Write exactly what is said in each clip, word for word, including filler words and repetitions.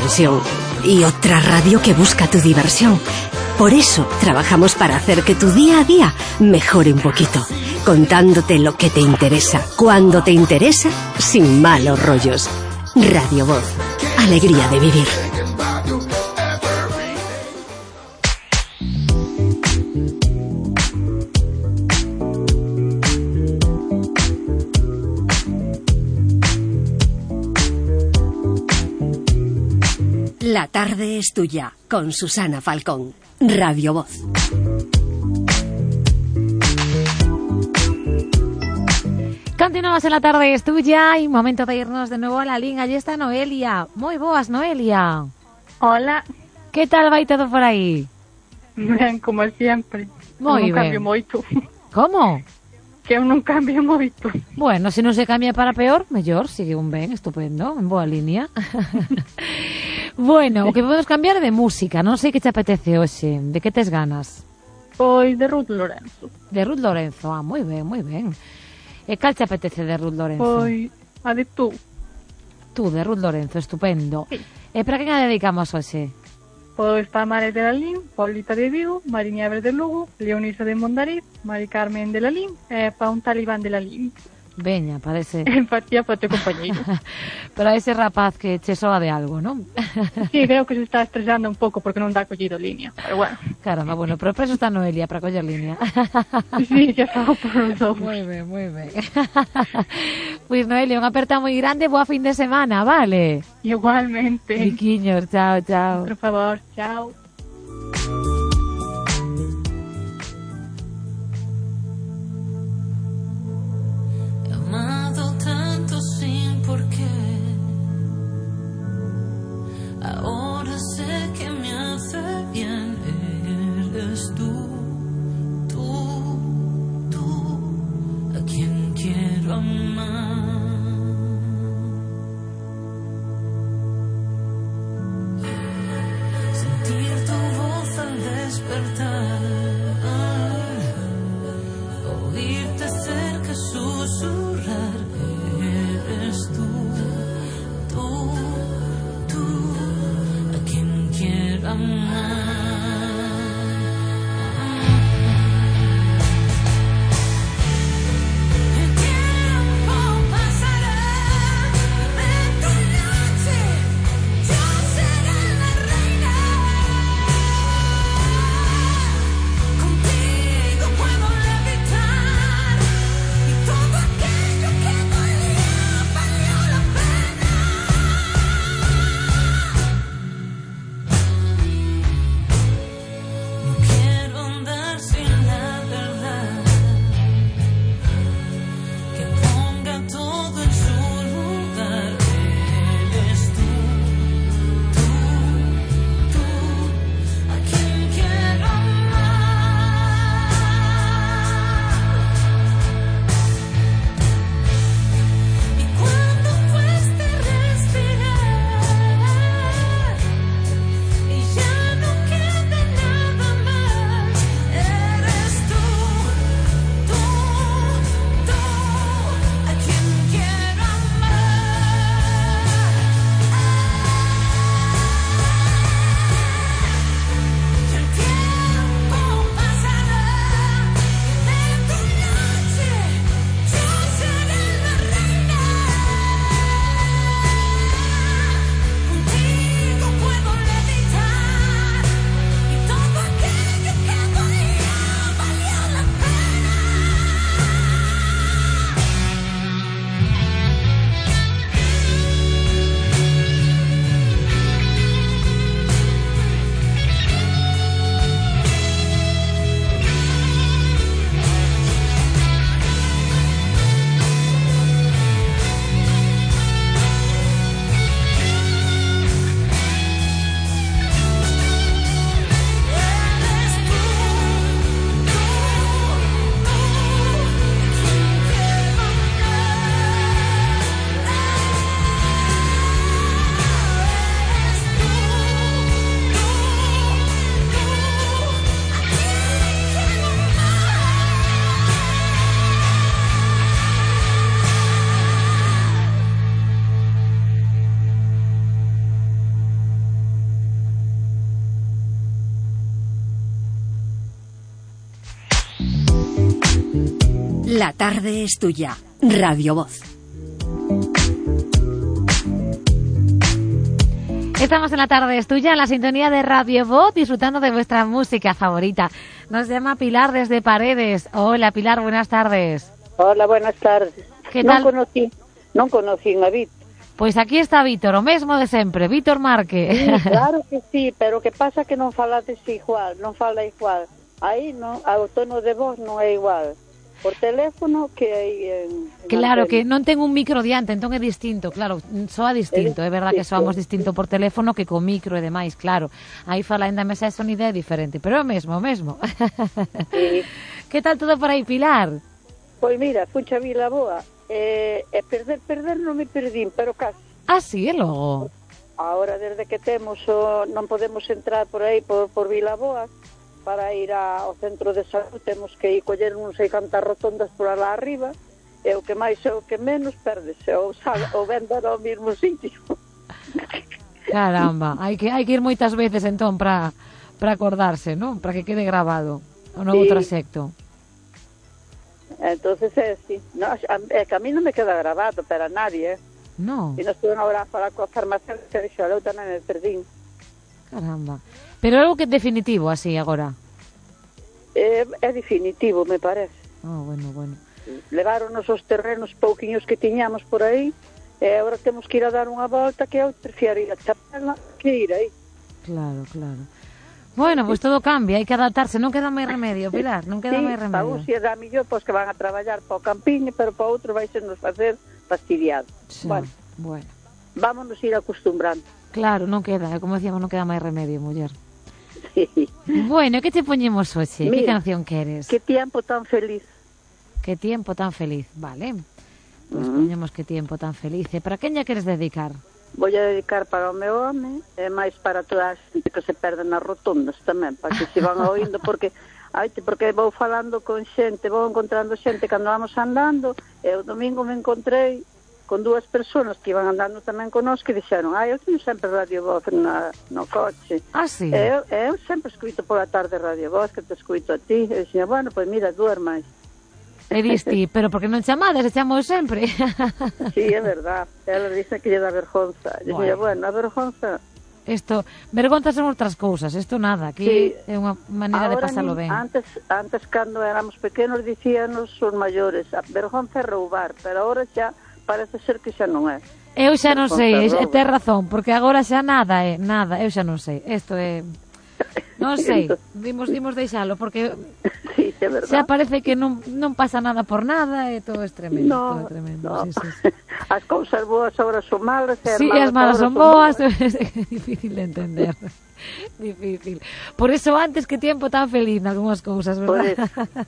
tensión. Y otra radio que busca tu diversión. Por eso trabajamos para hacer que tu día a día mejore un poquito, contándote lo que te interesa, cuando te interesa, sin malos rollos. Radio Voz. Alegría de vivir. La tarde es tuya, con Susana Falcón. Radio Voz. Continuamos en La tarde es tuya y momento de irnos de nuevo a la línea. Allí está Noelia. Muy boas, Noelia. Hola. ¿Qué tal va todo por aí? Ben, como sempre. Moi non ben. cambio moito. Como? Que eu non cambio moito. Bueno, se non se cambia para peor, mellor, sigue un ben, estupendo, en boa línea. Bueno, o que podemos cambiar é de música. Non sei que te apetece hoxe. De que tes ganas? Pois de Ruth Lorenzo. De Ruth Lorenzo, ah, moi ben, moi ben. E cal te apetece de Ruth Lorenzo? Pois a de tú. Tú, de Ruth Lorenzo, estupendo. Sí. E para quen a dedicamos hoxe? Pois para Mare de Lalín, Paulita de Vigo, Mariña Ever de Lugo, Leonisa de Mondariz, Mari Carmen de Lalín e para un talibán de Lalín. Veña, parece... Empatía para o teu compañeiro. Para ese rapaz que che soa de algo, non? Sí, creo que se está estresando un pouco porque non dá collido línea, pero bueno. Caramba, bueno, pero para eso está Noelia, para coller línea. Sí, ya fago por os dous. Moi ben, moi ben. Pois Noelia, unha aperta moi grande, boa fin de semana, vale? Igualmente. Riquiños, chao, chao. Por favor, chao. Amado tanto sin por qué. Ahora sé que me hace bien. Eres tú, tú, tú, a quien quiero amar. Sentir tu voz al despertar, oírte cerca susurrar. Eres tú, tú, tú, a quien quiero amar. El tiempo pasará en tu noche, yo seré la reina. Contigo puedo levitar y todo aquello que dolía valió la pena. La tarde es tuya. Radio Voz. Estamos en La tarde es tuya, en la sintonía de Radio Voz, disfrutando de vuestra música favorita. Nos llama Pilar desde Paredes. Hola, Pilar, buenas tardes. Hola, buenas tardes. Que non tal? conocí, non conocí a Víctor. Pois aquí está Víctor, o mesmo de sempre, Víctor Marque. Sí, claro que sí, pero que pasa que non falades igual, non fala igual. Aí non, o tono de voz non é igual. Por teléfono que hai en, en Claro, antena. que non ten un micro diante, entón é distinto, claro, soa distinto, é verdad que soamos distinto por teléfono que con micro e demais, claro. Aí fala ainda mesa de sonido é diferente, pero é o mesmo, o mesmo. Sí. Que tal todo por aí, Pilar? Pois mira, fucha Vila Boa, e, e perder, perder non me perdín, pero casi. Ah, sí, e logo? Ahora, desde que temos, o, non podemos entrar por aí, por, por Vila Boa, para ir a, ao centro de salud, temos que ir coller non sei cantas rotondas por lá arriba, e o que máis e o que menos perdese, ou, sabe, ou vendar ao mesmo sitio. Caramba, hai que hai que ir moitas veces entón para para acordarse, non? Para que quede grabado o novo Sí. trayecto. Entonces é así. No, é que a mí non me queda grabado, pero a nadie, eh? No, E nos estuve agora a falar coa farmacéutica e dixo, eu tamén me perdín. caramba. Pero algo que é definitivo así agora. É, é definitivo, me parece. Oh, bueno, bueno. Levaronos os terrenos pouquiños que tiñamos por aí, e agora temos que ir a dar unha volta, que eu prefiero ir a Chapela que ir aí. Claro, claro. Bueno, pois pues todo cambia, hai que adaptarse, non queda máis remedio, Pilar, non queda Sí, máis pa remedio. un si é da millón, pois que van a traballar para o campiño, pero para outro vai ser nos facer fastidiado. Sí, Bueno, bueno. vámonos ir acostumbrando. Claro, non queda, como decíamos, non queda máis remedio, muller. Sí. Bueno, que te poñemos hoxe? Que Mira, canción queres? Que tiempo tan feliz. Que tiempo tan feliz, vale. Pois Mm. poñemos que tiempo tan feliz. E para quen lla queres dedicar? Voy a dedicar para o meu home e máis para toda a xente que se perde nas rotondas tamén, para que se van oindo, porque ai, porque vou falando con xente, vou encontrando xente cando vamos andando, e o domingo me encontrei con dúas persoas que iban andando tamén con nós que dixeron, ai, eu teño sempre Radio Voz na, no coche. Ah, sí. E eu, e eu sempre escuito pola tarde Radio Voz, que te escuito a ti. E dixen, bueno, pois mira, duermas. E disti, pero porque non chamades, e chamo eu sempre. Sí, é verdad. Ela dice que lle dá vergonza. E dixen, Bueno. bueno, a vergonza... Isto, vergonzas son outras cousas, isto nada, aquí Sí. é unha maneira de Ahora pasalo nin- ben. Antes, antes cando éramos pequenos dicíanos os maiores, a vergonza é roubar, pero agora xa parece ser que xa non é. Eu xa non sei, Vergonza e rouba. tes razón, porque agora xa nada é, nada, eu xa non sei. Isto é... Non sei, dimos, dimos deixalo, porque Sí, é verdad. xa parece que non, non pasa nada por nada e todo é tremendo, todo No, é tremendo. no. Sí, sí, sí. As cousas boas agora son malas, e as Sí, malas as malas agora son boas, é difícil de entender. Difícil. Por eso antes, que tiempo tan feliz nalgúnas cousas, Por verdad?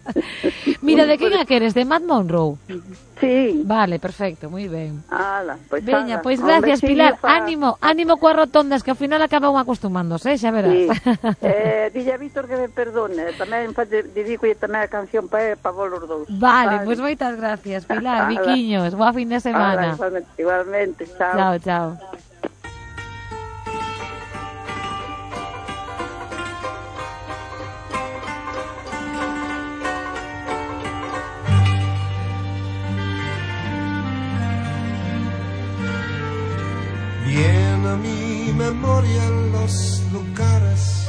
Mira, de quen a queres? De Matt Monroe? Sí. Vale, perfecto, moi ben. Ala, pois Veña, ala. pois Un gracias, besiño Pilar. pa- Ánimo, ánimo coas rotondas, que ao final acaba un acostumándose, xa verás. Sí. eh, dille a Víctor que me perdone. Tamén fa- dedico tamén a canción para pa vos os dous. Vale, pois pues moitas gracias, Pilar. Ala. Viquiños, boa fin de Ala, semana. igualmente, igualmente. Chao. Chao, chao. Viene a mi memoria los lugares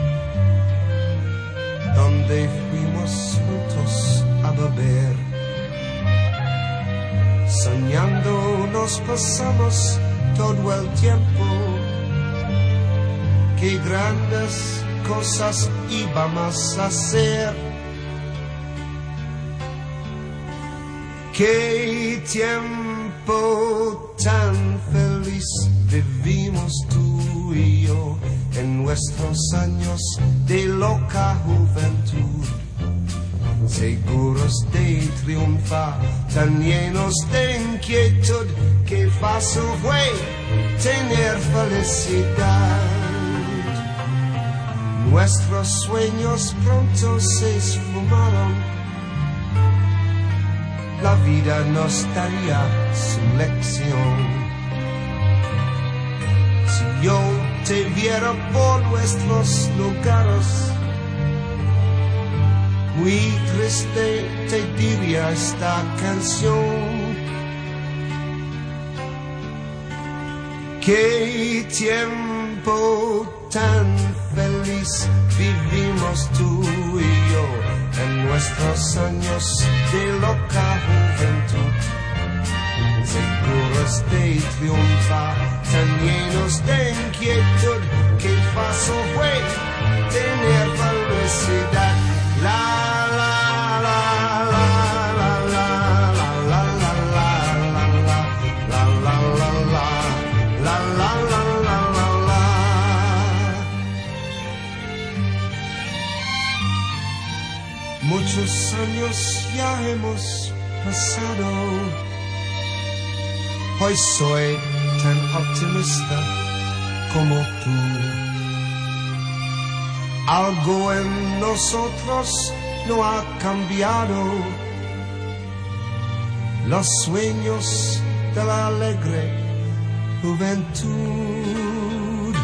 donde fuimos juntos a beber. Soñando nos pasamos todo el tiempo. Qué grandes cosas íbamos a hacer. Qué tiempo tan feliz vivimos tú y yo en nuestros años de loca juventud, seguros de triunfar, tan llenos de inquietud, que fácil fue tener felicidad. Nuestros sueños pronto se esfumaron. La vida nos daría su lección. Si yo te viera por nuestros lugares, Muy triste te diría esta canción. Qué tiempo tan feliz vivimos tú y yo en nuestros años de loca juventud. Seguros de triunfar, tan llenos de inquietud. Qué fácil fue tener felicidad. La la la la la la la la la la la la la la la. Muchos años ya hemos pasado. Hoy soy tan optimista como tú. Algo en nosotros no ha cambiado. Los sueños de la alegre juventud.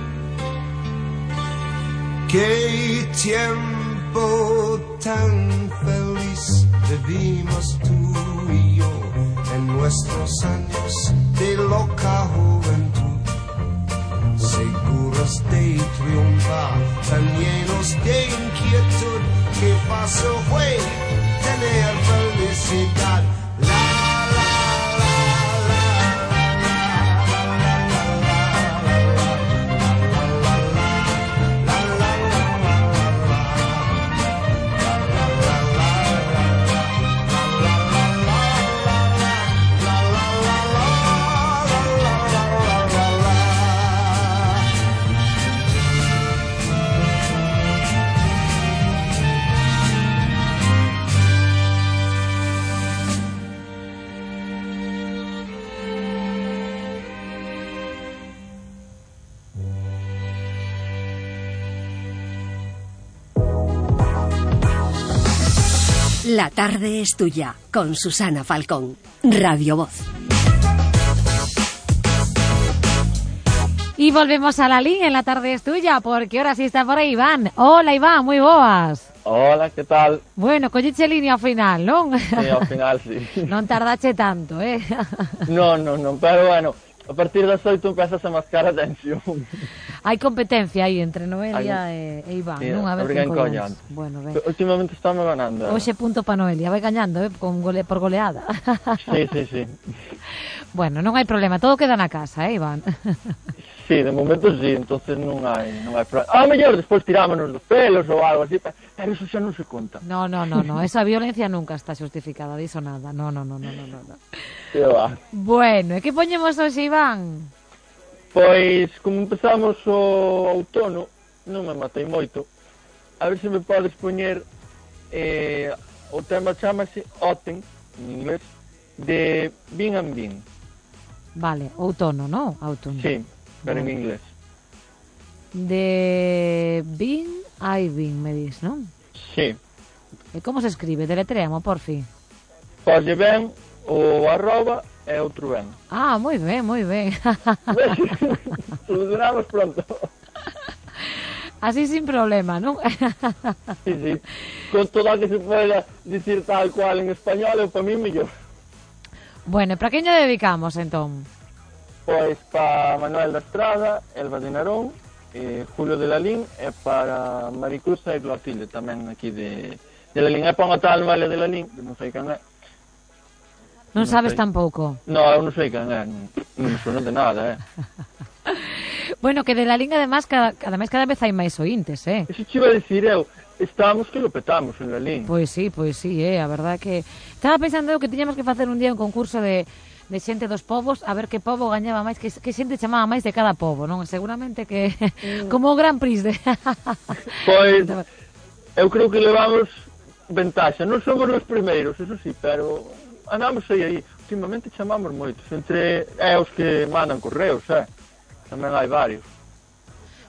Qué tiempo tan feliz vivimos tú y yo en nuestros años de loca juventud. Seguros de triunfar, tan llenos de inquietud. Qué fácil fue tener felicidad. La tarde es tuya, con Susana Falcón, Radio Voz. Y volvemos a la línea en La tarde es tuya, porque ahora sí está por aí Iván. Hola Iván, moi boas. Hola, que tal? Bueno, colleche línea ao final, non? Sí, ao final, sí. Non tardache tanto, eh? Non, non, non, pero bueno, a partir das oito empezas a mascar a tensión. Hai competencia aí entre Noelia e, e Iván, Sí, non? A ver obrigan quen collemos. collante. Bueno, ben. Últimamente estamos ganando. Hoxe punto pa Noelia, vai gañando, eh, con gole, por goleada. Sí, sí, sí. Bueno, non hai problema, todo queda na casa, eh, Iván? Sí, de momento sí, entonces non hai, non hai problema. A mellor despois tirámonos dos pelos ou algo así, pero eso xa non se conta. No, no, no, no, esa violencia nunca está xustificada, diso nada. No, no, no, no, no, no. Que va. Bueno, e que poñemos hoxe, Iván? Pois, como empezamos o outono, non me matei moito. A ver se me podes poñer eh, o tema chamase Autumn, en inglés, de Bean and Bean. Vale, outono, ¿no? Autumn. Sí, pero Vale. en inglés. De Bean a Bean, me dis, non? Sí. E como se escribe? Deletreamo, por fin. Pode ben o arroba e outro ben. Ah, moi ben, moi ben. Solucionamos pronto. Así sin problema, non? Sí, sí. Con toda que se pueda dicir tal cual en español, é para mí mellor. Bueno, e para quen lle dedicamos, entón? Pois para Manuel da Estrada, Elba de Narón, eh, Julio de Lalín e para Maricruza e Clotilde, tamén aquí de, de Lalín. E pon a tal Noelia de Lalín, que non sei quen é. Non Non sabes sei. tampouco. No, eu non sei quen é, non, non me suena de nada, eh. Bueno, que de la Liga además cada, además cada vez hai máis ointes, eh? Eso te iba a dicir eu, estamos que lo petamos en Lalín. Pois sí, pois sí, eh, a verdad que estaba pensando eu que tiñamos que facer un día un concurso de de xente dos povos, a ver que pobo gañaba máis, que, que xente chamaba máis de cada pobo, non? Seguramente que como o Gran Prix de Pois eu creo que levamos ventaxa, non somos os primeiros, eso sí, pero andamos aí aí, últimamente chamamos moitos, entre é os que mandan correos, eh? Tamén hai varios.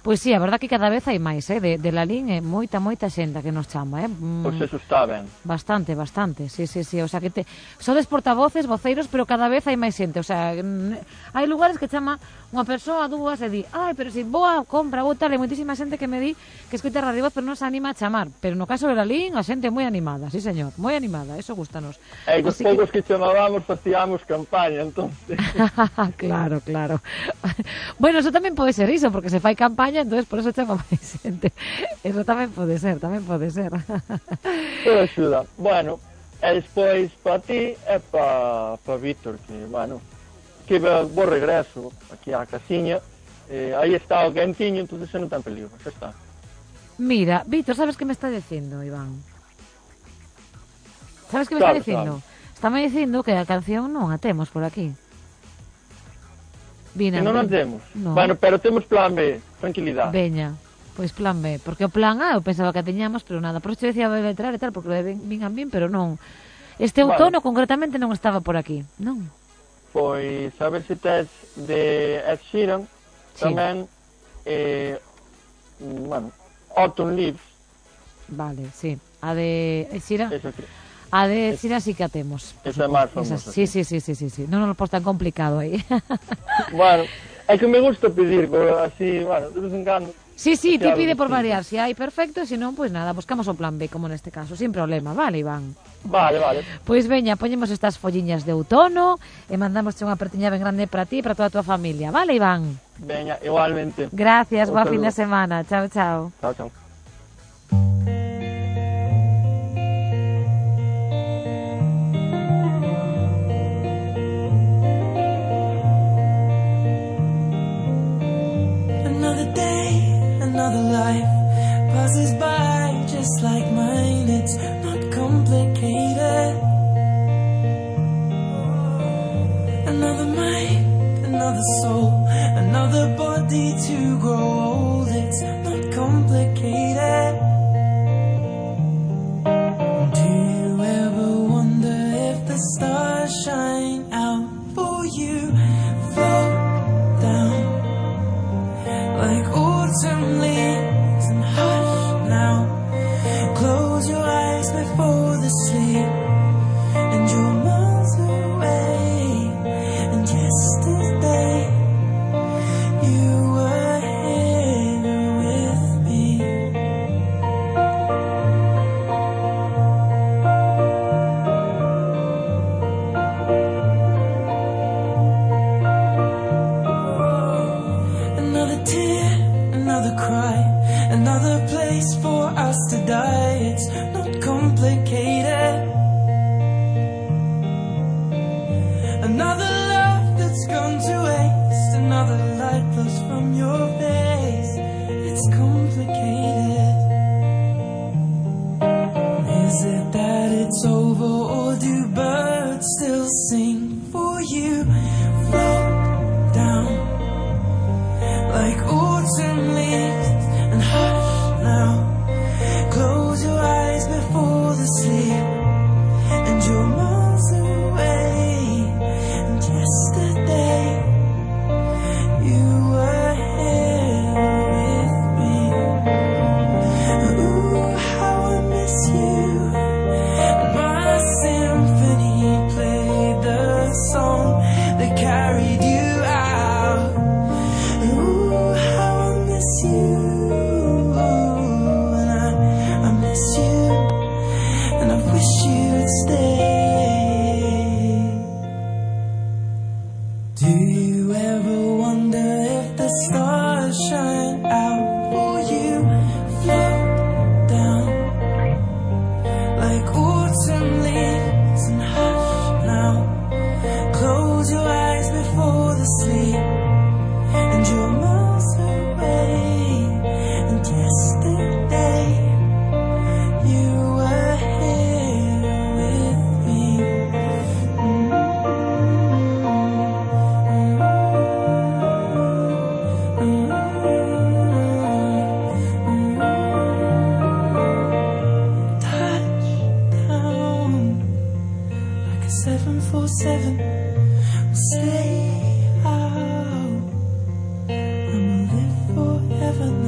Pois sí, a verdad que cada vez hai máis, eh, de, de Lalín, é moita, moita xente que nos chama, eh. Mm, Pois eso está ben. Bastante, bastante, sí, sí, sí, o sea que te sodes portavoces, voceiros, pero cada vez hai máis xente, o sea, mm, hai lugares que chama unha persoa, dúas, e di, ai, pero si vou a compra, vou tal, e moitísima xente que me di que escoita Radio Voz, pero non se anima a chamar, pero no caso de Lalín, a xente é moi animada, sí, señor, moi animada, eso gustanos. E os Así poucos que... que chamábamos facíamos campaña, entonces. Claro, claro. Bueno, eso tamén pode ser iso, porque se fai campaña, entonces por eso chama máis xente. Eso tamén pode ser, tamén pode ser. Todo axuda. Bueno, e despois para ti e para pa Víctor, que, bueno, que bo regreso aquí á casiña. Eh, aí está o quentiño, entonces xa non tan peligro, xa está. Mira, Víctor, sabes que me está dicindo, Iván? Sabes que me Claro, está dicindo? Está me dicindo que a canción non a temos por aquí. Vina, Que non a ven. temos. No. Bueno, pero temos plan B, tranquilidade. Veña, pois plan B, porque o plan A eu pensaba que a teñamos, pero nada, por isto decía de letrar e tal, porque ven, vingan bien, pero non. Este outono Vale. concretamente non estaba por aquí, non? Pois a ver se tes de Ed Sheeran, Sí. tamén, eh, bueno, Autumn Leaves, Vale, sí. A de Xira, esa que... a de Xira sí que a temos. por Esa é máis suposto. famosa, Sí, sí, sí, sí, sí, sí. Non nos lo pos tan complicado aí. Bueno, é que me gusta pedir, pero así, bueno, de vez en cando. Sí, sí, ti Claro, pide por sí. variar, si hai perfecto, se non, pois nada, buscamos o plan B, como neste caso, sin problema, vale, Iván? Vale, vale. Pois veña, poñemos estas folliñas de outono e mandamos unha apertiña ben grande para ti e para toda a tua familia, vale, Iván? Veña, igualmente. Gracias, Un boa fin de saludo. semana, chao, chao. Chao, chao. Another day, another life passes by just like mine. It's not complicated. Another mind, another soul, another body to grow old. It's not complicated. Do you ever wonder if the stars shine out for you? Float down like autumn leaves and hush now. Close your eyes before the sleep, and you're miles away. And yesterday you were here with me. Another tear, another cry, another place for us to die. It's not complicated. Another love that's gone to waste, another light lost from your face. It's complicated. Is it that it's over, or do birds still sing for you? Float down like autumn leaves and hush now. Close your eyes before the sleep, and you're miles away. And yesterday you were here with me. Ooh, how I miss you. My symphony played the song that carried you out. Ooh, how I miss you. And I, I miss you, and I wish you'd stay. Do you ever wonder if the stars shine out for you? Float down like autumn leaves and hush now. Close your eyes before the sleep, and you're miles away. And yesterday you were here with me. Touchdown like a seven four seven. We'll stay out. I'ma live forever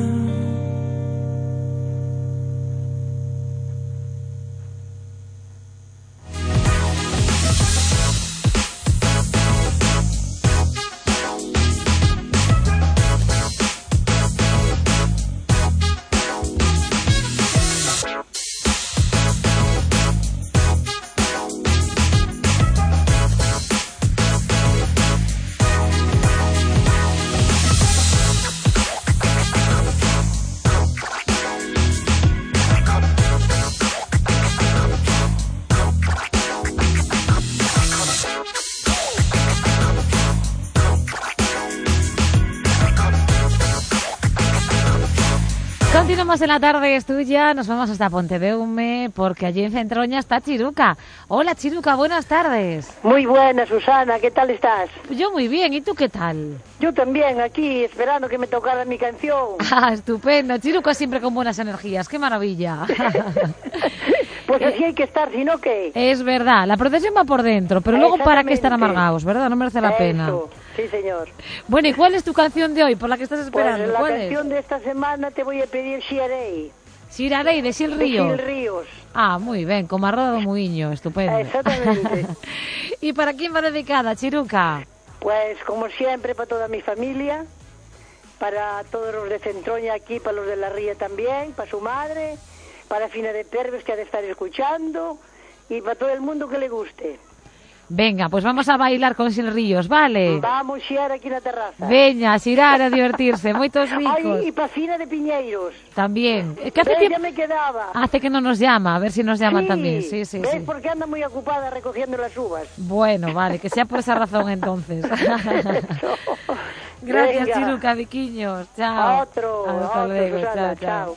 Continuamos en la tarde, es tuya, nos vamos hasta Pontedeume porque allí en Centroña está Chiruca. Hola Chiruca, buenas tardes. Muy buena, Susana, ¿qué tal estás? Yo muy bien, ¿y tú qué tal? Yo también, aquí, esperando que me tocara mi canción. Ah, estupendo, Chiruca siempre con buenas energías, qué maravilla. Pues así hay que estar, si no, ¿qué? Es verdad, la procesión va por dentro, pero luego para qué estar amargados, ¿verdad? No merece la Eso, pena. sí, señor. Bueno, ¿y cuál es tu canción de hoy, por la que estás esperando? Pues la ¿Cuál canción es? de esta semana te voy a pedir Xirei. Xirarei, de Sil De Ríos. Gil Ríos. Ah, muy bien, con Marroda do Muiño, estupendo. Exactamente. ¿Y para quién va dedicada, Chiruca? Pues como siempre, para toda mi familia, para todos los de Centroña aquí, para los de la Ría también, para su madre, para Fina de Perves que ha de estar escuchando y para todo el mundo que le guste. Venga, pues vamos a bailar con Sil Ríos, vale? Vamos xiar aquí na terraza. Veña, a xirar, a divertirse, moitos ricos. Ay, y para Fina de Piñeiros. También. Es que hace Ves, tiempo... ya me quedaba. Hace que no nos llama, a ver si nos llama Sí, también. Sí, sí, ¿ves? sí. Porque anda muy ocupada recogiendo las uvas. Bueno, vale, que sea por esa razón entonces. Gracias, Venga. Chiruca, Viquiños. Chao. A otro, Hasta a otro, luego, Susana, chao, chao. chao.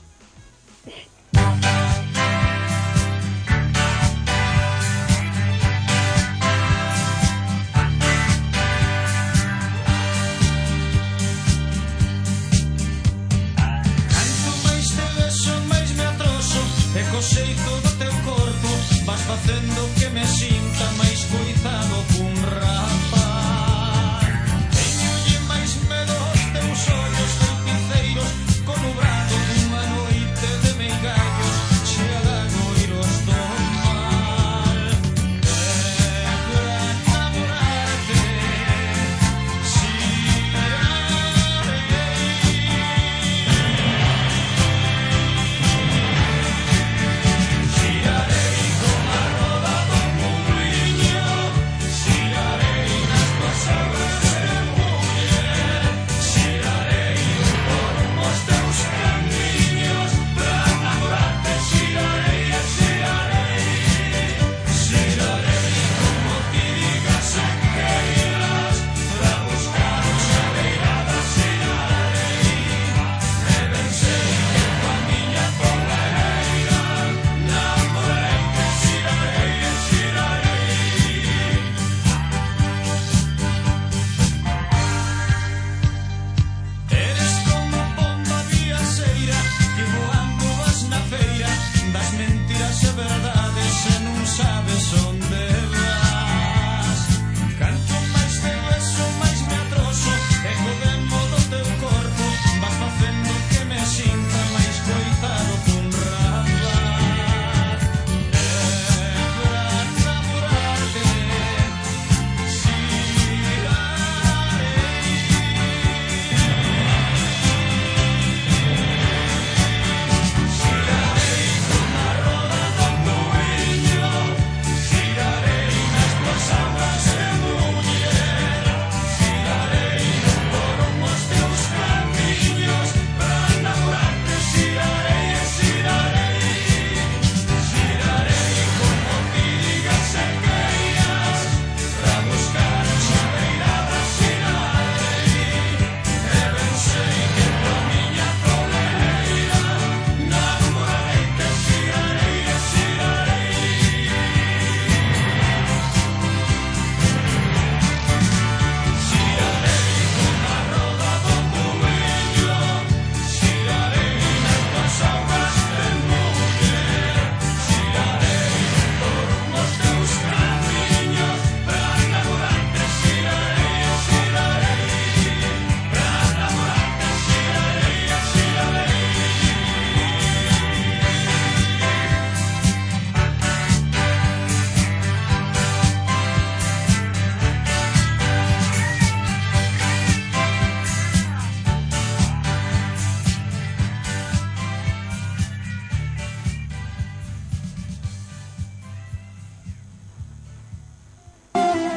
Canto máis te vexo, máis me atroso. E co xeito do teu corpo vas facendo que me sinta máis coitado cun rapaz. Teñolle máis medo aos teus ollos feiticeiros, con o brado dunha noite de meigallos, chegan oiros do mar. Quero enamorarte, Xirarei con a roda do muiño.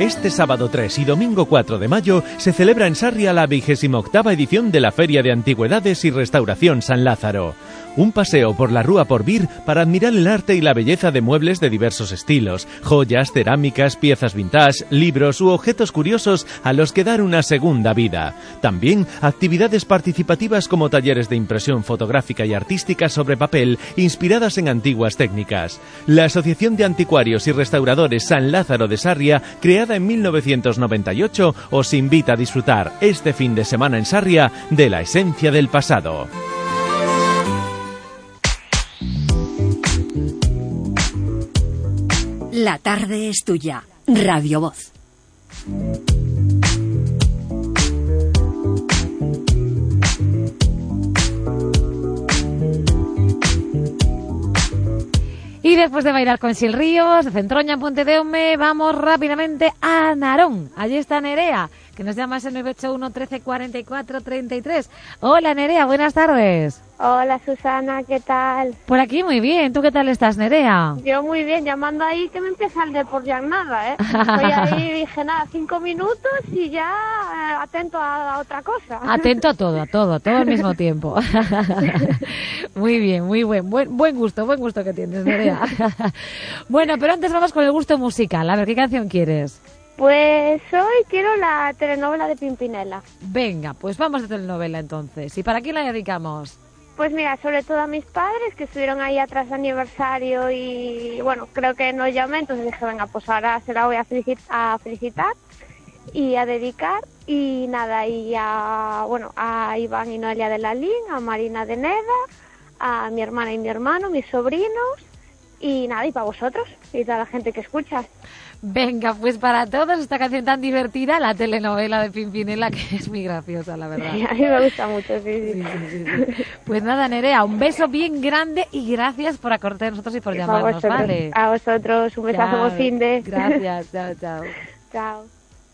Este sábado tres y domingo cuatro de mayo se celebra en Sarria la vigésima octava edición de la Feria de Antigüedades y Restauración San Lázaro. Un paseo por la Rúa Porvir para admirar el arte y la belleza de muebles de diversos estilos, joyas, cerámicas, piezas vintage, libros u objetos curiosos a los que dar una segunda vida. También actividades participativas como talleres de impresión fotográfica y artística sobre papel inspiradas en antiguas técnicas. La Asociación de Anticuarios y Restauradores San Lázaro de Sarria, creada en mil novecientos noventa y ocho, os invita a disfrutar este fin de semana en Sarria de la esencia del pasado. La tarde es tuya. Radio Voz. Y después de bailar con Sil Ríos, de Centroña en Pontedeume, vamos rápidamente a Narón. Allí está Nerea, que nos llama ese nueve ocho uno, trece, cuarenta y cuatro, treinta y tres. Hola Nerea, buenas tardes. Hola Susana, ¿qué tal? Por aquí muy bien, ¿tú qué tal estás, Nerea? Yo muy bien, llamando ahí que me empieza el deporte ya nada, ¿eh? Estoy ahí, dije nada, cinco minutos y ya eh, atento a, a otra cosa. Atento a todo, a todo, a todo al mismo tiempo. Muy bien, muy buen, buen, buen gusto, buen gusto que tienes, Nerea. Bueno, pero antes vamos con el gusto musical. A ver, ¿qué canción quieres? Pues hoy quiero la telenovela de Pimpinela. Venga, pues vamos a telenovela entonces. ¿Y para quién la dedicamos? Pues mira, sobre todo a mis padres que estuvieron ahí atrás de aniversario y bueno, creo que no llamé, entonces dije, venga, pues ahora se la voy a, felicit a felicitar y a dedicar y nada, y a, bueno, a Iván y Noelia de la Lin, a Marina de Neda, a mi hermana y mi hermano, mis sobrinos y nada, y para vosotros y toda la gente que escucha. Venga, pues para todos esta canción tan divertida, la telenovela de Pimpinela, que es muy graciosa, la verdad. Sí, a mí me gusta mucho, sí, sí. Sí, sí, sí, sí. Pues nada, Nerea, un beso bien grande y gracias por acordarte de nosotros y por llamarnos, a vosotros, ¿vale? A vosotros, un besazo, buen fin de... Gracias, chao, chao. Chao.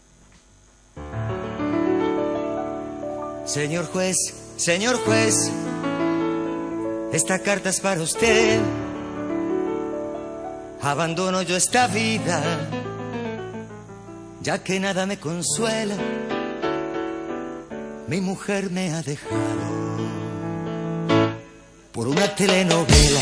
Señor juez, señor juez, esta carta es para usted. Abandono yo esta vida, ya que nada me consuela. Mi mujer me ha dejado por una telenovela.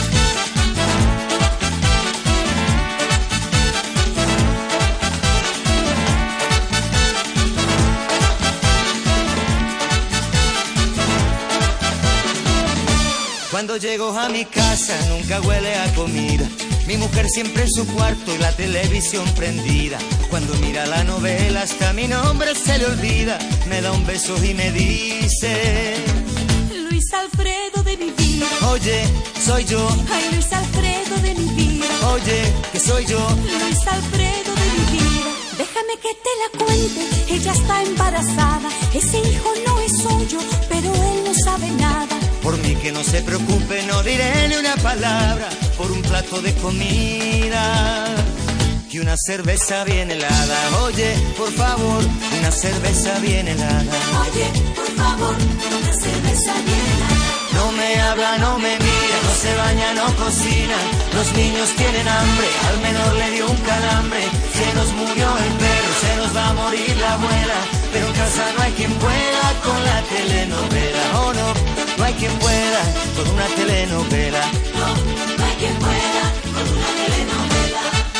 Cuando llego a mi casa nunca huele a comida. Mi mujer siempre en su cuarto y la televisión prendida. Cuando mira la novela hasta mi nombre se le olvida. Me da un beso y me dice: Luis Alfredo de mi vida. Oye, soy yo. Ay, Luis Alfredo de mi vida. Oye, que soy yo. Luis Alfredo de mi vida. Déjame que te la cuente. Ella está embarazada. Ese hijo no es suyo, pero él no sabe nada. Por mí que no se preocupe, no diré ni una palabra. Por un plato de comida y una cerveza bien helada. Oye, por favor, una cerveza bien helada. Oye, por favor, una cerveza bien helada. No me habla, no me mira, no se baña, no cocina. Los niños tienen hambre, al menor le dio un calambre. Se nos murió el perro, se nos va a morir la abuela. Pero en casa no hay quien pueda con la telenovela. Oh no, no hay quien pueda con una telenovela. No, no hay quien pueda con una telenovela.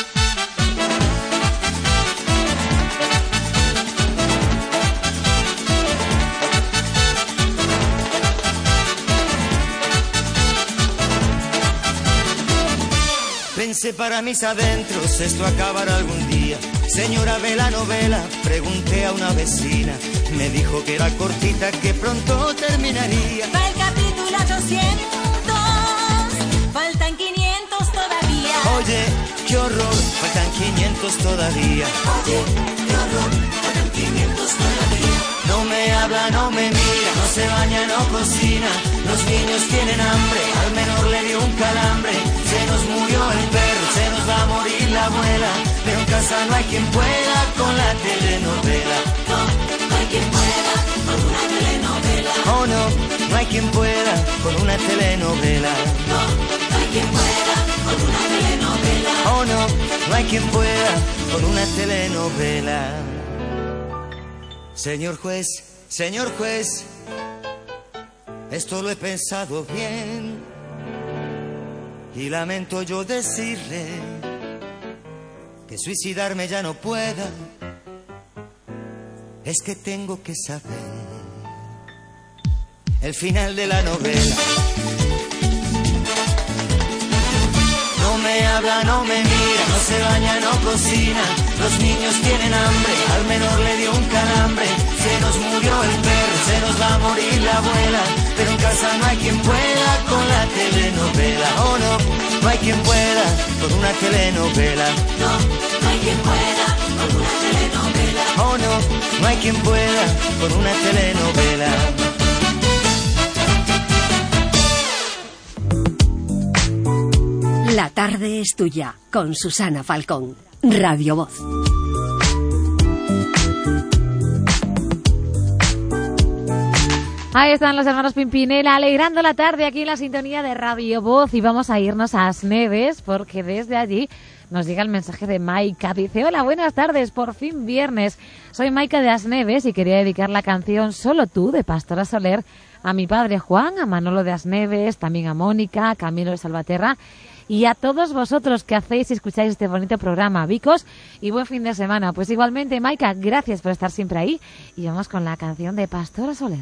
Pensé para mis adentros, esto acabará algún día. Señora, ve la novela, pregunté a una vecina. Me dijo que era cortita, que pronto terminaría. Va el capítulo ochocientos, faltan quinientos todavía. Oye, qué horror, faltan quinientos todavía. Oye, qué horror, faltan quinientos todavía. No me habla, no me mira, no se baña, no cocina. Los niños tienen hambre, al menor le dio un calambre. Se nos murió el perro, se nos va a morir la abuela. Pero en casa no hay quien pueda con la telenovela. No, no hay quien pueda con una telenovela. Oh no, no hay quien pueda con una telenovela. No, no hay quien pueda con una telenovela. Oh no, no hay quien pueda con una telenovela. Señor juez, señor juez, esto lo he pensado bien y lamento yo decirle que suicidarme ya no pueda. Es que tengo que saber el final de la novela. No me habla, no me mira, no se baña, no cocina. Los niños tienen hambre, al menor le dio un calambre. Se nos murió el perro, se nos va a morir la abuela. Pero en casa no hay quien pueda con la telenovela. Oh no, no hay quien pueda con una telenovela. No, no hay quien pueda con una telenovela. Oh no, no hay quien pueda con una telenovela. La tarde es tuya, con Susana Falcón, Radio Voz. Ahí están los hermanos Pimpinela alegrando la tarde aquí en la sintonía de Radio Voz y vamos a irnos a Asneves porque desde allí nos llega el mensaje de Maika. Dice, hola, buenas tardes, por fin viernes. Soy Maika de Asneves y quería dedicar la canción Solo tú de Pastora Soler a mi padre Juan, a Manolo de Asneves, también a Mónica, a Camilo de Salvaterra y a todos vosotros que hacéis y escucháis este bonito programa. Vicos y buen fin de semana. Pues igualmente, Maika, gracias por estar siempre ahí y vamos con la canción de Pastora Soler.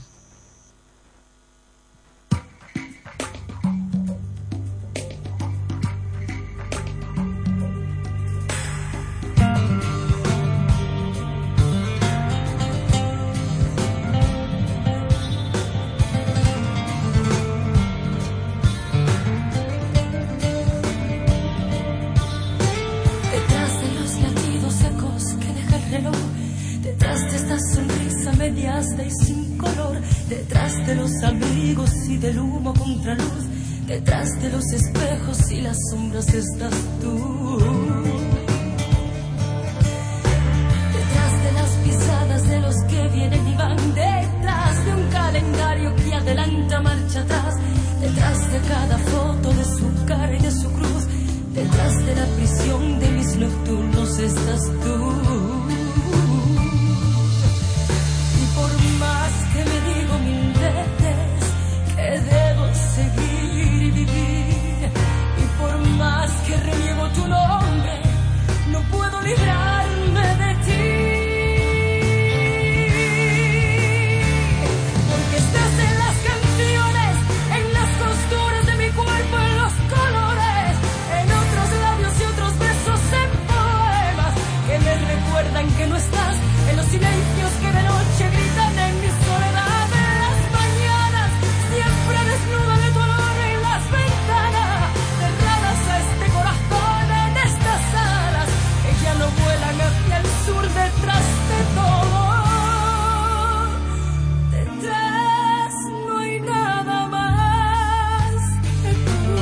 Y sin color, detrás de los amigos y del humo contra luz, detrás de los espejos y las sombras estás tú. Detrás de las pisadas de los que vienen y van, detrás de un calendario que adelanta marcha atrás, detrás de cada foto de su cara y de su cruz, detrás de la prisión de mis nocturnos estás tú. Por más que me digo mil veces que debo seguir y vivir, y por más que reniego tu nombre, no puedo librarme de ti. Porque estás en las canciones, en las costuras de mi cuerpo, en los colores, en otros labios y otros besos, en poemas que me recuerdan que no estás, en los silencios que de noche gritan en mi soledad, en las mañanas, siempre desnuda de tu olor en las ventanas, cerradas a este corazón en estas alas, que ya no vuelan hacia el sur detrás de todo. Detrás no hay nada más que tú.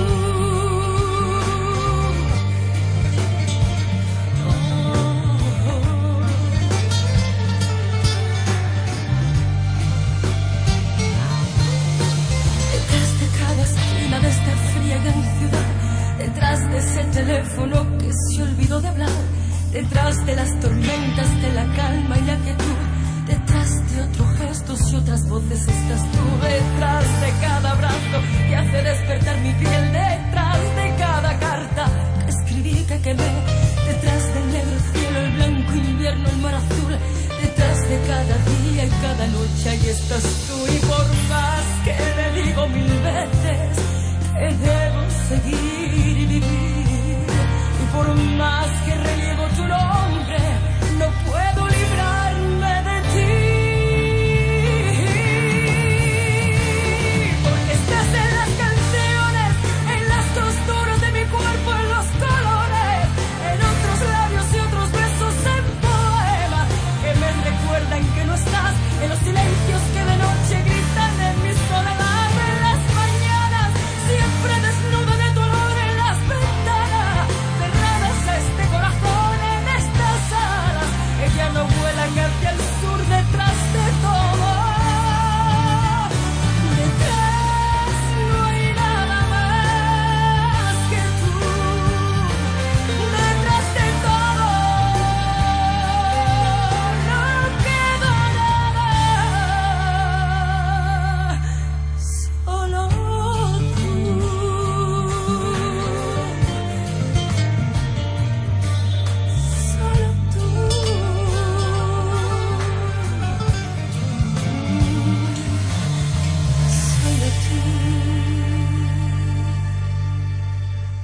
De esta fría gran ciudad, detrás de ese teléfono que se olvidó de hablar, detrás de las tormentas de la calma y la quietud, detrás de otros gestos y otras voces estás tú, detrás de cada abrazo que hace despertar mi piel, detrás de cada carta que escribí, que quemé, detrás del negro cielo, el blanco invierno, el mar azul, detrás de cada día y cada noche ahí estás tú. Y por más que le digo mil veces que debo seguir y vivir, y por más que reniego tu nombre, no puedo librarme de ti.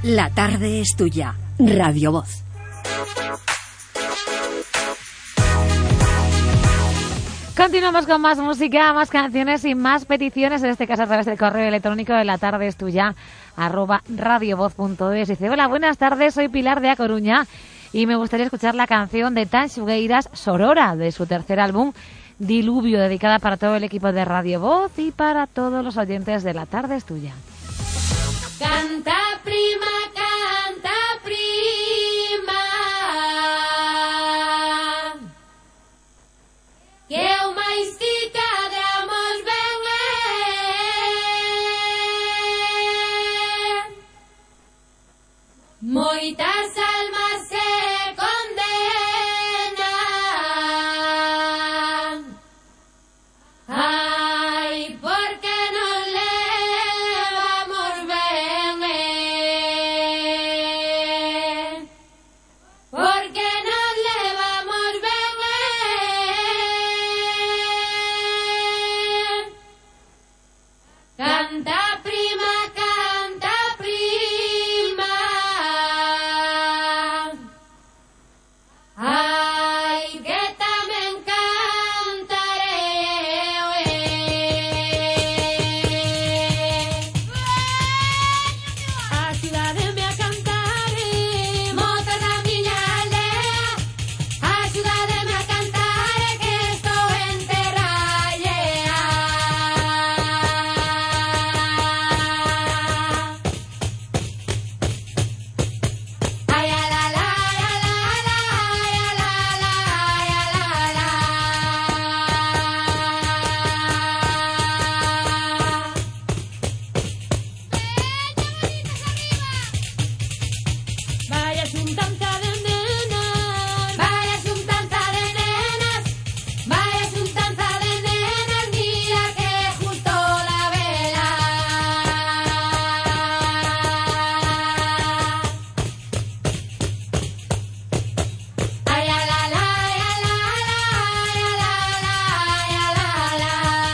La tarde es tuya. Radio Voz. Continuamos con más música, más canciones y más peticiones, en este caso a través del correo electrónico de la tarde es tuya, arroba radiovoz punto es. Dice, hola, buenas tardes, soy Pilar de A Coruña y me gustaría escuchar la canción de Tan Xugueiras, Sorora, de su tercer álbum, Diluvio, dedicada para todo el equipo de Radio Voz y para todos los oyentes de La tarde es tuya. Canta prima, canta prima, que eu máis ti cadamos ben é. Moitas almas se condenan, ai, porque non levamos ben é. Porque non levamos ben é. Canta prima, canta prima, ai, que tamén cantaré eu, eh. A cidade me a cantar, motas da miña aldea, axúdademe a cantar que estou en terra allea. Ai, a la la, ai, a la la, ai, a la la, ai, a la la. Vaya xuntanza de nenas, vaya xuntanza de nenas, vaya xuntanza de nenas, mira que justo la vela. Ay, a la la, ay, a la la, ay, a la la, ay, a la la.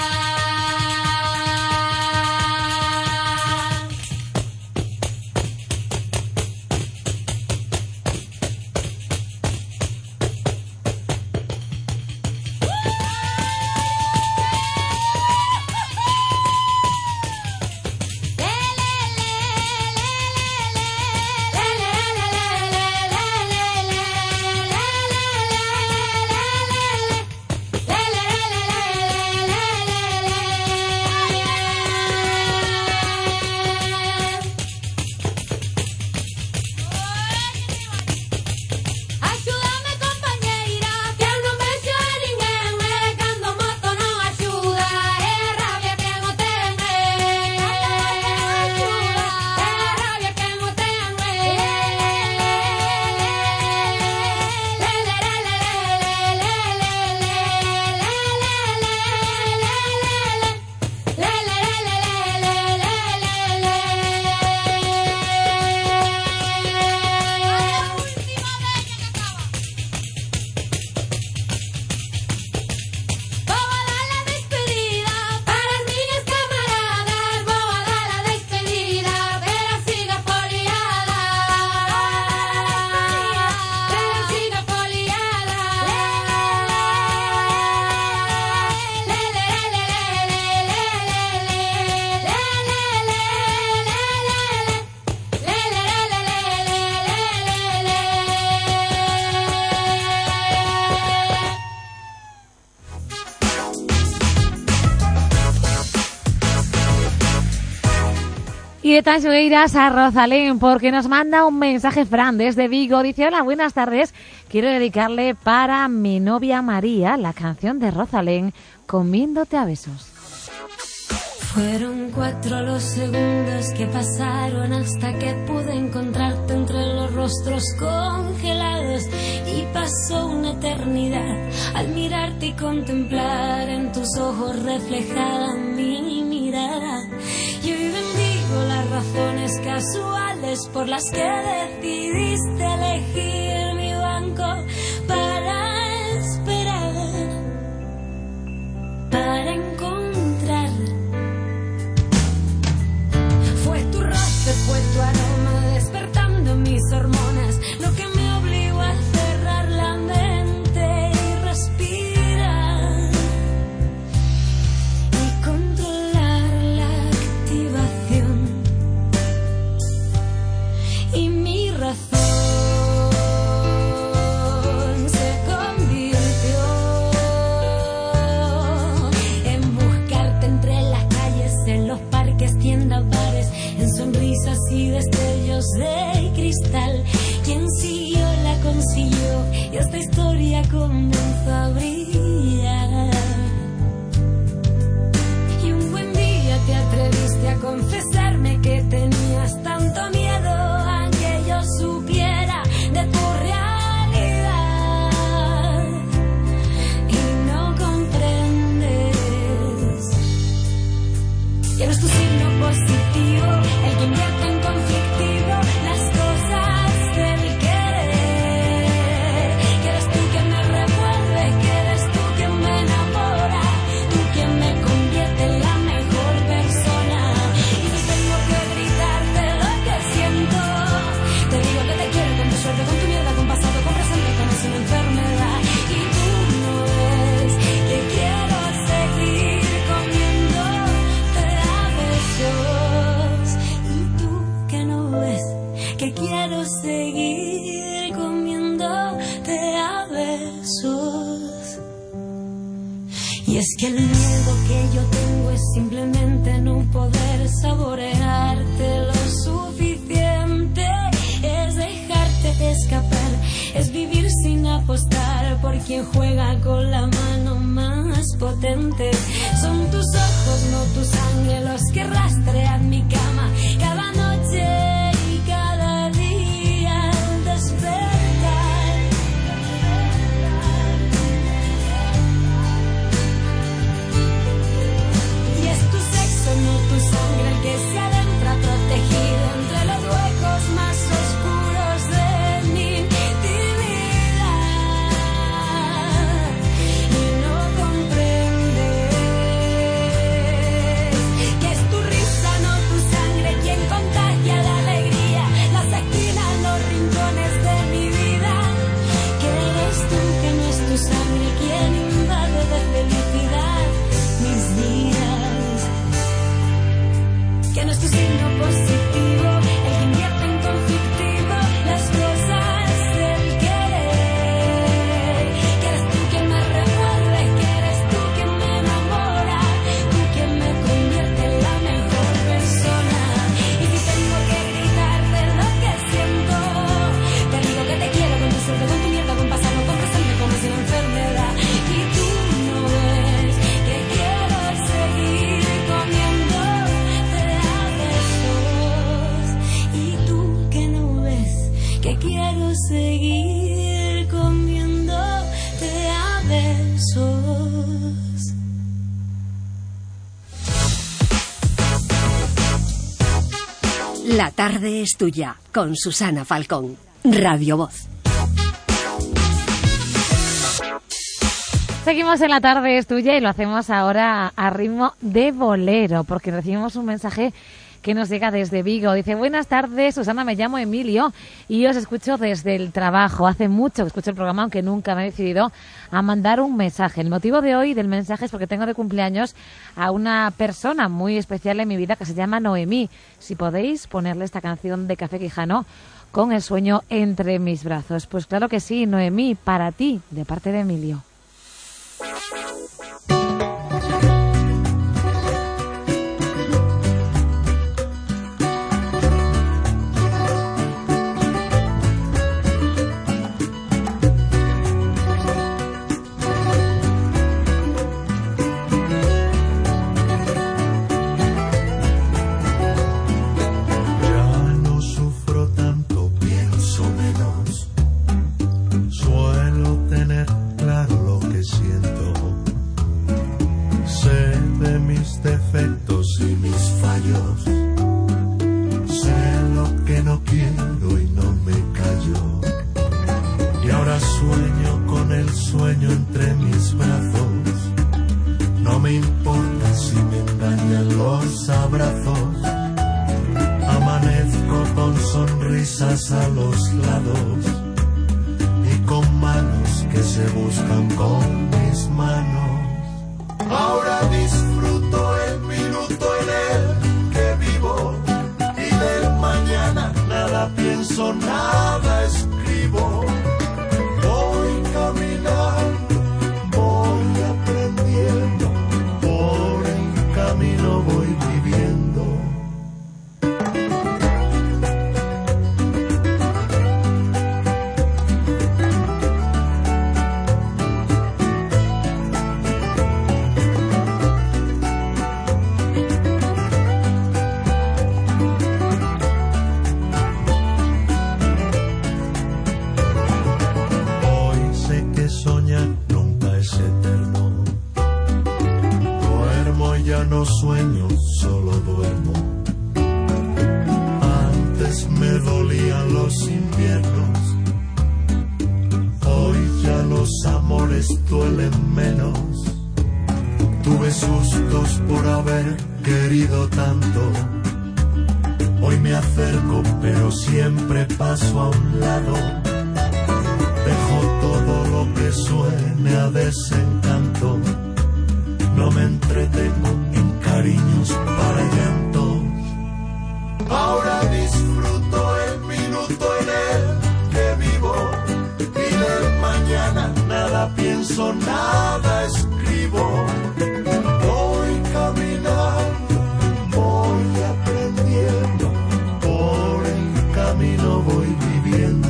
Axúdame, compañeira, que eu non vexo a ninguén, e cando o moto non axuda, é a rabia que mo ten, é a rabia que mo ten, Vou a dar la despedida para as miñas camaradas, vou a dar la despedida, pero sigo foliada, pero sigo foliada. Le, le, le, le, le, le, le, le, le, le, le, le, le, le, le, le, le, le, Y de Tan Xugueiras a Rosalén, porque nos manda un mensaje Fran desde Vigo. Dice, hola, buenas tardes. Quiero dedicarle para mi novia María la canción de Rosalén, Comiéndote a besos. Fueron cuatro los segundos que pasaron hasta que pude encontrarte entre los rostros congelados, y pasó una eternidad al mirarte y contemplar en tus ojos reflejada mi mirada. Y hoy bendigo las razones casuales por las que decidiste elegir mi banco para esperar, para encontrar. Fue tu roce, fue tu aroma despertar y destellos de cristal. Quien siguió la consiguió y esta historia comenzó a brillar. Y un buen día te atreviste a confesarme que tenías tanto miedo a que yo supiera de tu realidad. Y no comprendes que no es tu signo positivo el que invierte en conflictivo las cosas del querer. Que eres tú quien me revuelve, que eres tú quien me enamora, tú quien me convierte en la mejor persona. Y si tengo que gritarte lo que siento, te digo que te quiero con tu suerte, con tu mierda, con pasado, con presente, con eso una enfermedad. Y tú no ves que quiero seguir comiéndote a besos. Y tú que no ves que quiero seguir comiéndote a besos. Y es que el miedo que yo tengo es simplemente no poder saborearte lo suficiente. Es dejarte escapar, es vivir sin apostar por quien juega con la mano más potente. Son tus ojos, no tu sangre, los que rastrean mi cama cada noche y cada día al despertar. Y es tu sexo, no tu sangre, el que se adentra protegido entre los huecos más oscuros de mi intimidad. Y no comprendes que es tu risa, no tu sangre, quien contagia la alegría, las esquinas, los rincones de mi vida. Que eres tú, que no es tu sangre, quien invade de felicidad mis días. Que no es tu signo positivo el que invierte en conflictivo las cosas del querer. Que eres tú quien me revuelve, que eres tú quien me enamora, tú quien me convierte en la mejor persona. Y si tengo que gritarte lo que siento, te digo que te quiero con tu suerte, con tu mierda, con pasado, con presente, con así una enfermedad. Y tú no ves que quiero seguir comiéndote a besos. Y tú que no ves que quiero seguir comiéndote a besos. La tarde es tuya, con Susana Falcón. Radio Voz. Seguimos en La tarde es tuya y lo hacemos ahora a ritmo de bolero, porque recibimos un mensaje que nos llega desde Vigo. Dice: buenas tardes, Susana, me llamo Emilio y os escucho desde el trabajo. Hace mucho que escucho el programa, aunque nunca me he decidido a mandar un mensaje. El motivo de hoy del mensaje es porque tengo de cumpleaños a una persona muy especial en mi vida que se llama Noemí. Si podéis ponerle esta canción de Café Quijano, Con el sueño entre mis brazos. Pues claro que sí, Noemí, para ti, de parte de Emilio. Defectos y mis fallos, sé lo que no quiero y no me callo. Y ahora sueño con el sueño entre mis brazos. No me importa si me engañan los abrazos. Amanezco con sonrisas a los lados y con manos que se buscan con mis manos. Ahora disfruto el minuto en el que vivo y del mañana nada pienso, nada escribo. Voy caminando, voy aprendiendo, por el camino voy viviendo. tanto. Hoy me acerco, pero siempre paso a un lado. Dejo todo lo que suene a desencanto. No me entretengo en cariños para llantos. Ahora disfruto el minuto en el que vivo. Y del mañana nada pienso, nada escribo. Voy caminando, voy aprendiendo. Por el camino voy viviendo.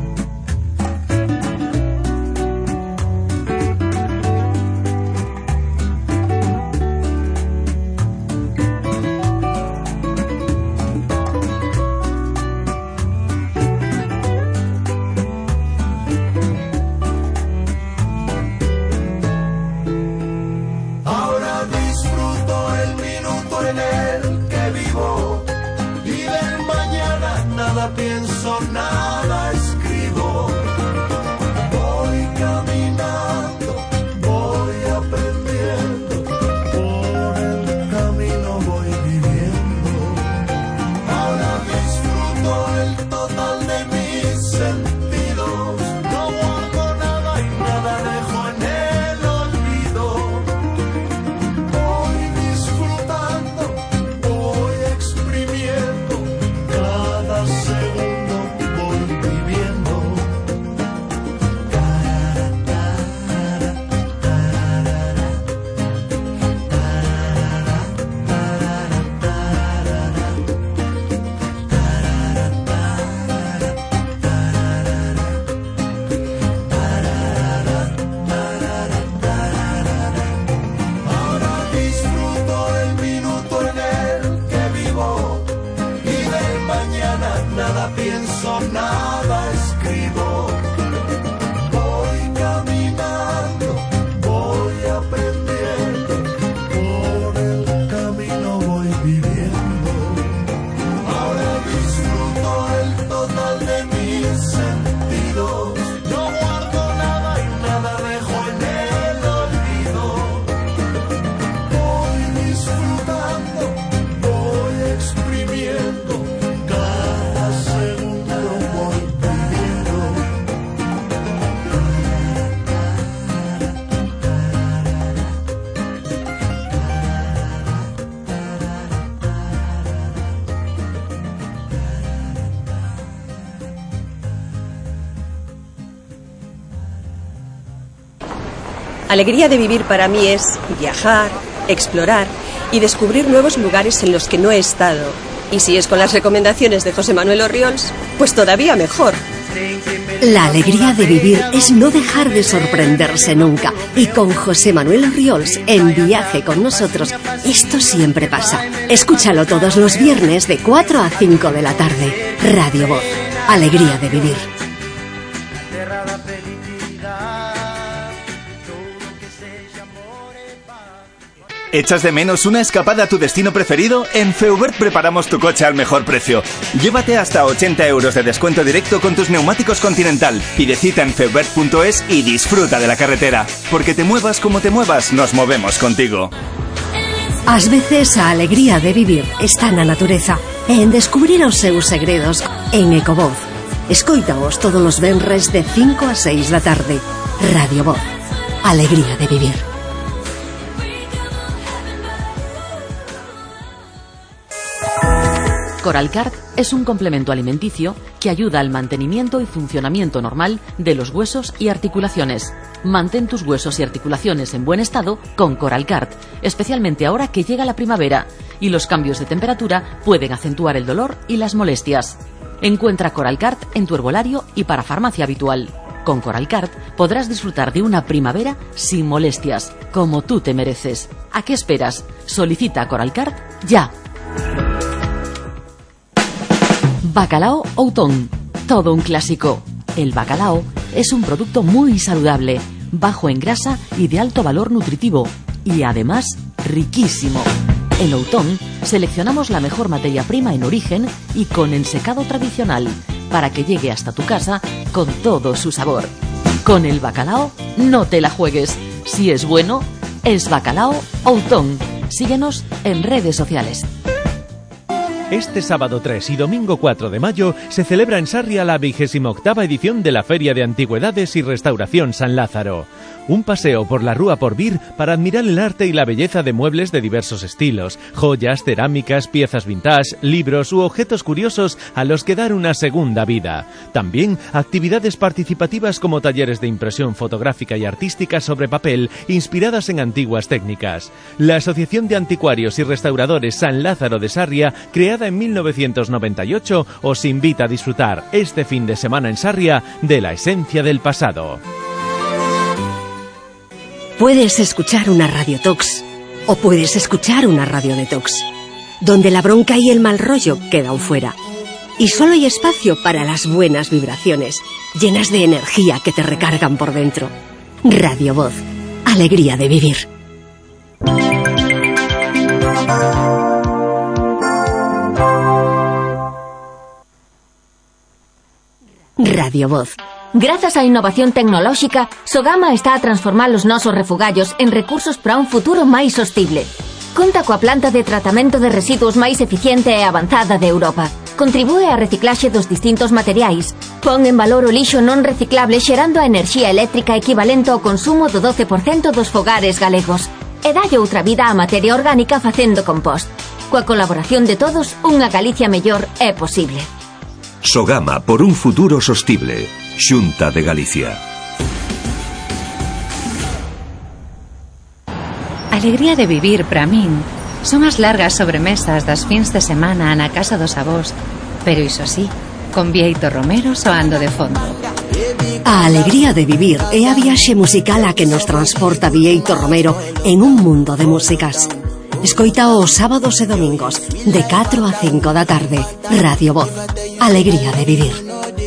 Pienso, nada escribo. Voy caminando, voy aprendiendo. Por el camino voy viviendo. Ahora disfruto el total de mis sentidos. No guardo nada y nada dejo en el olvido. Voy disfrutando, voy exprimiendo. Cada segundo voy viviendo. Ahora disfruto el minuto en el que vivo. Y del mañana nada pienso, nada escribo. Voy caminando, voy aprendiendo. Por el camino voy viviendo. Ahora disfruto el total de mis sentidos. No guardo nada y nada dejo en el olvido. Voy disfrutando, voy exprimiendo. Cada segundo voy viviendo. Alegría de vivir para mí es viajar, explorar y descubrir nuevos lugares en los que no he estado. Y si es con las recomendaciones de José Manuel Orriols, pues todavía mejor. La alegría de vivir es no dejar de sorprenderse nunca. Y con José Manuel Orriols en Viaje con nosotros, esto siempre pasa. Escúchalo todos los viernes de cuatro a cinco de la tarde. Radio Voz. Alegría de vivir. ¿Echas de menos una escapada a tu destino preferido? En Feubert preparamos tu coche al mejor precio. Llévate hasta ochenta euros de descuento directo con tus neumáticos Continental. Pide cita en feubert punto es y disfruta de la carretera. Porque te muevas como te muevas, nos movemos contigo. Ás veces a alegría de vivir está na natureza, en descubrir os seus segredos en Ecovoz. Escoitaos todos os venres de cinco a seis da tarde. Radio Voz. Alegría de vivir. Coralcart es un complemento alimenticio que ayuda al mantenimiento y funcionamiento normal de los huesos y articulaciones. Mantén tus huesos y articulaciones en buen estado con Coralcart, especialmente ahora que llega la primavera y los cambios de temperatura pueden acentuar el dolor y las molestias. Encuentra Coralcart en tu herbolario y para farmacia habitual. Con Coralcart podrás disfrutar de una primavera sin molestias, como tú te mereces. ¿A qué esperas? Solicita Coralcart ya. Bacalao Outón, todo un clásico. El bacalao es un producto muy saludable, bajo en grasa y de alto valor nutritivo, y además riquísimo. En Outón seleccionamos la mejor materia prima en origen y con ensecado tradicional, para que llegue hasta tu casa con todo su sabor. Con el bacalao no te la juegues. Si es bueno, es Bacalao Outón. Síguenos en redes sociales. Este sábado tres y domingo cuatro de mayo se celebra en Sarria la vigésima octava edición de la Feria de Antigüedades y Restauración San Lázaro. Un paseo por la Rúa Porvir para admirar el arte y la belleza de muebles de diversos estilos, joyas, cerámicas, piezas vintage, libros u objetos curiosos a los que dar una segunda vida. También actividades participativas como talleres de impresión fotográfica y artística sobre papel inspiradas en antiguas técnicas. La Asociación de Anticuarios y Restauradores San Lázaro de Sarria, creada en mil novecientos noventa y ocho, os invita a disfrutar este fin de semana en Sarria de la esencia del pasado. Puedes escuchar una Radio Tox o puedes escuchar una Radio Detox, donde la bronca y el mal rollo quedan fuera. Y solo hay espacio para las buenas vibraciones, llenas de energía que te recargan por dentro. Radio Voz, alegría de vivir. Radio Voz. Grazas á innovación tecnolóxica, Sogama está a transformar os nosos refugallos en recursos para un futuro máis sostible. Conta coa planta de tratamento de residuos máis eficiente e avanzada de Europa. Contribúe á reciclaxe dos distintos materiais. Pon en valor o lixo non reciclable xerando a enerxía eléctrica equivalente ao consumo do doce por cento dos fogares galegos. E dalle outra vida á materia orgánica facendo compost. Coa colaboración de todos, unha Galicia mellor é posible. Sogama por un futuro sostible. Xunta de Galicia. Alegría de vivir para min son as largas sobremesas das fins de semana na casa dos avós, pero iso sí, con Bieito Romero soando de fondo. A alegría de vivir é a viaxe musical a que nos transporta Bieito Romero en un mundo de músicas. Escoita os sábados e domingos de catro a cinco da tarde. Radio Voz, alegría de vivir.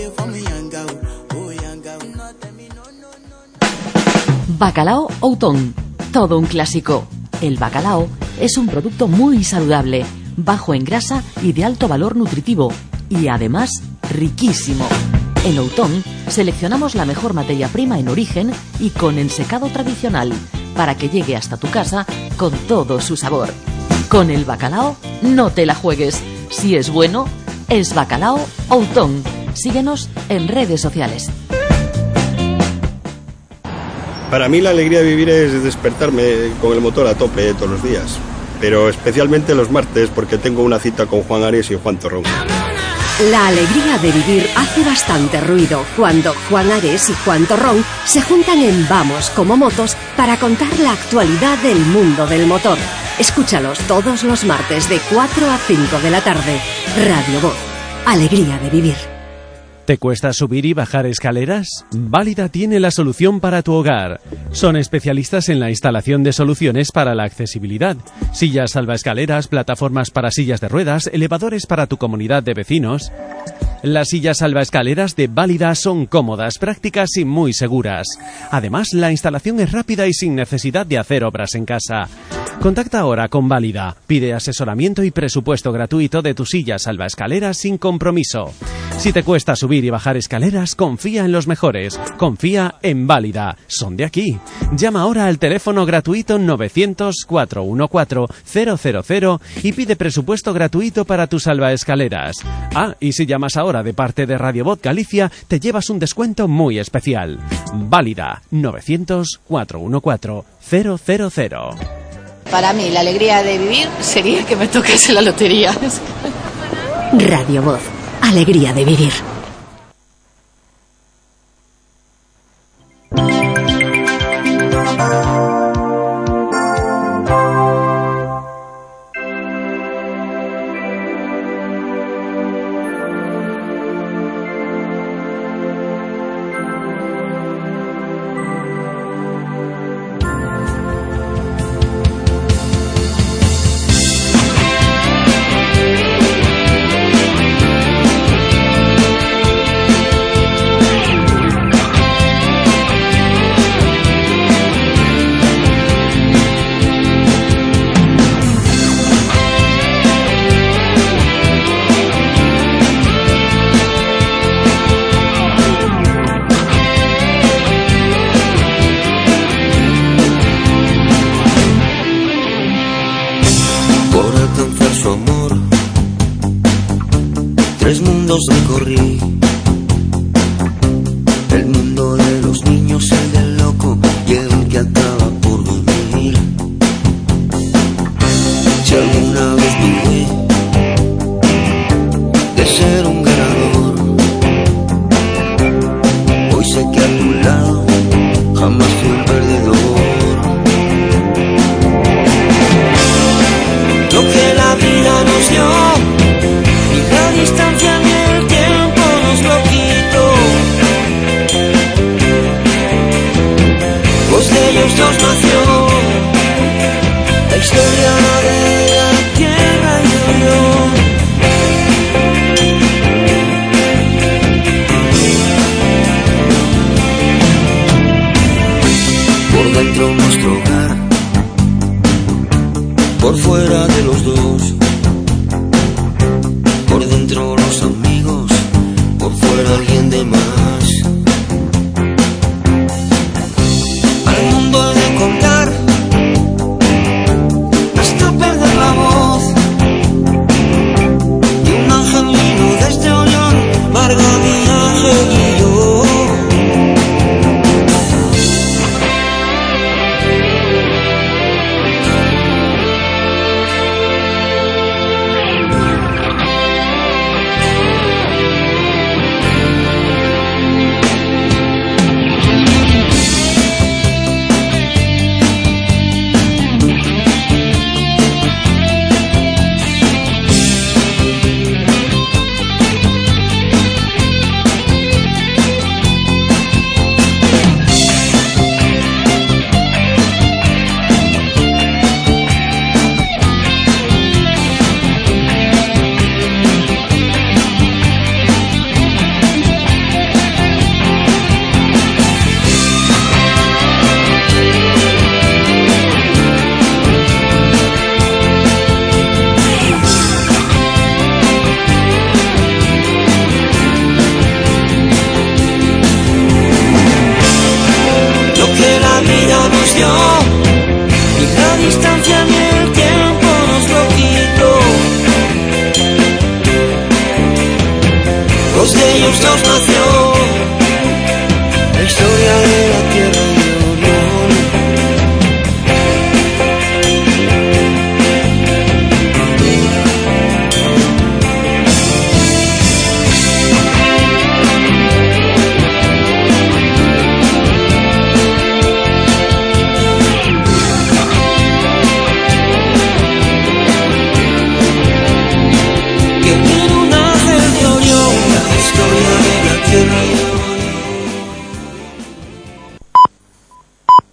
Bacalao Outón, todo un clásico. El bacalao es un producto muy saludable, bajo en grasa y de alto valor nutritivo, y además riquísimo. En Outón seleccionamos la mejor materia prima en origen y con ensecado tradicional, para que llegue hasta tu casa con todo su sabor. Con el bacalao no te la juegues. Si es bueno, es Bacalao Outón. Síguenos en redes sociales. Para mí la alegría de vivir es despertarme con el motor a tope todos los días, pero especialmente los martes porque tengo una cita con Juan Ares y Juan Torrón. La alegría de vivir hace bastante ruido cuando Juan Ares y Juan Torrón se juntan en Vamos como Motos para contar la actualidad del mundo del motor. Escúchalos todos los martes de cuatro a cinco de la tarde. Radio Voz, alegría de vivir. ¿Te cuesta subir y bajar escaleras? Válida tiene la solución para tu hogar. Son especialistas en la instalación de soluciones para la accesibilidad. Sillas salvaescaleras, plataformas para sillas de ruedas, elevadores para tu comunidad de vecinos. Las sillas salvaescaleras de Válida son cómodas, prácticas y muy seguras. Además, la instalación es rápida y sin necesidad de hacer obras en casa. Contacta ahora con Válida. Pide asesoramiento y presupuesto gratuito de tu silla salvaescaleras sin compromiso. Si te cuesta subir y bajar escaleras, confía en los mejores. Confía en Válida. Son de aquí. Llama ahora al teléfono gratuito novecientos, cuatrocientos catorce, cero cero cero y pide presupuesto gratuito para tus salvaescaleras. Ah, y si llamas ahora de parte de Radio Voz Galicia, te llevas un descuento muy especial. Válida. novecientos, cuatrocientos catorce, cero cero cero. Para mí, la alegría de vivir sería que me tocase la lotería. Radio Voz, alegría de vivir. Tres mundos recorrí. El mundo de los niños, el del loco y el que acaba por dormir. Si alguna vez dudé de ser un ganador, hoy sé que a tu lado jamás fui un perdedor. Lo que la vida nos dio, ni la distancia ni el tiempo nos lo quitó. Pues de ellos dos nació la historia de la tierra y el león. Por dentro nuestro hogar, por fuera de los dos. Por dentro los amigos, por fuera alguien de más. Al mundo he de contar hasta perder la voz. Y un ángel vino desde Orión, Marga, mi ángel y yo.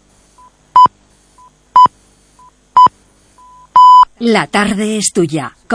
La tarde es tuya.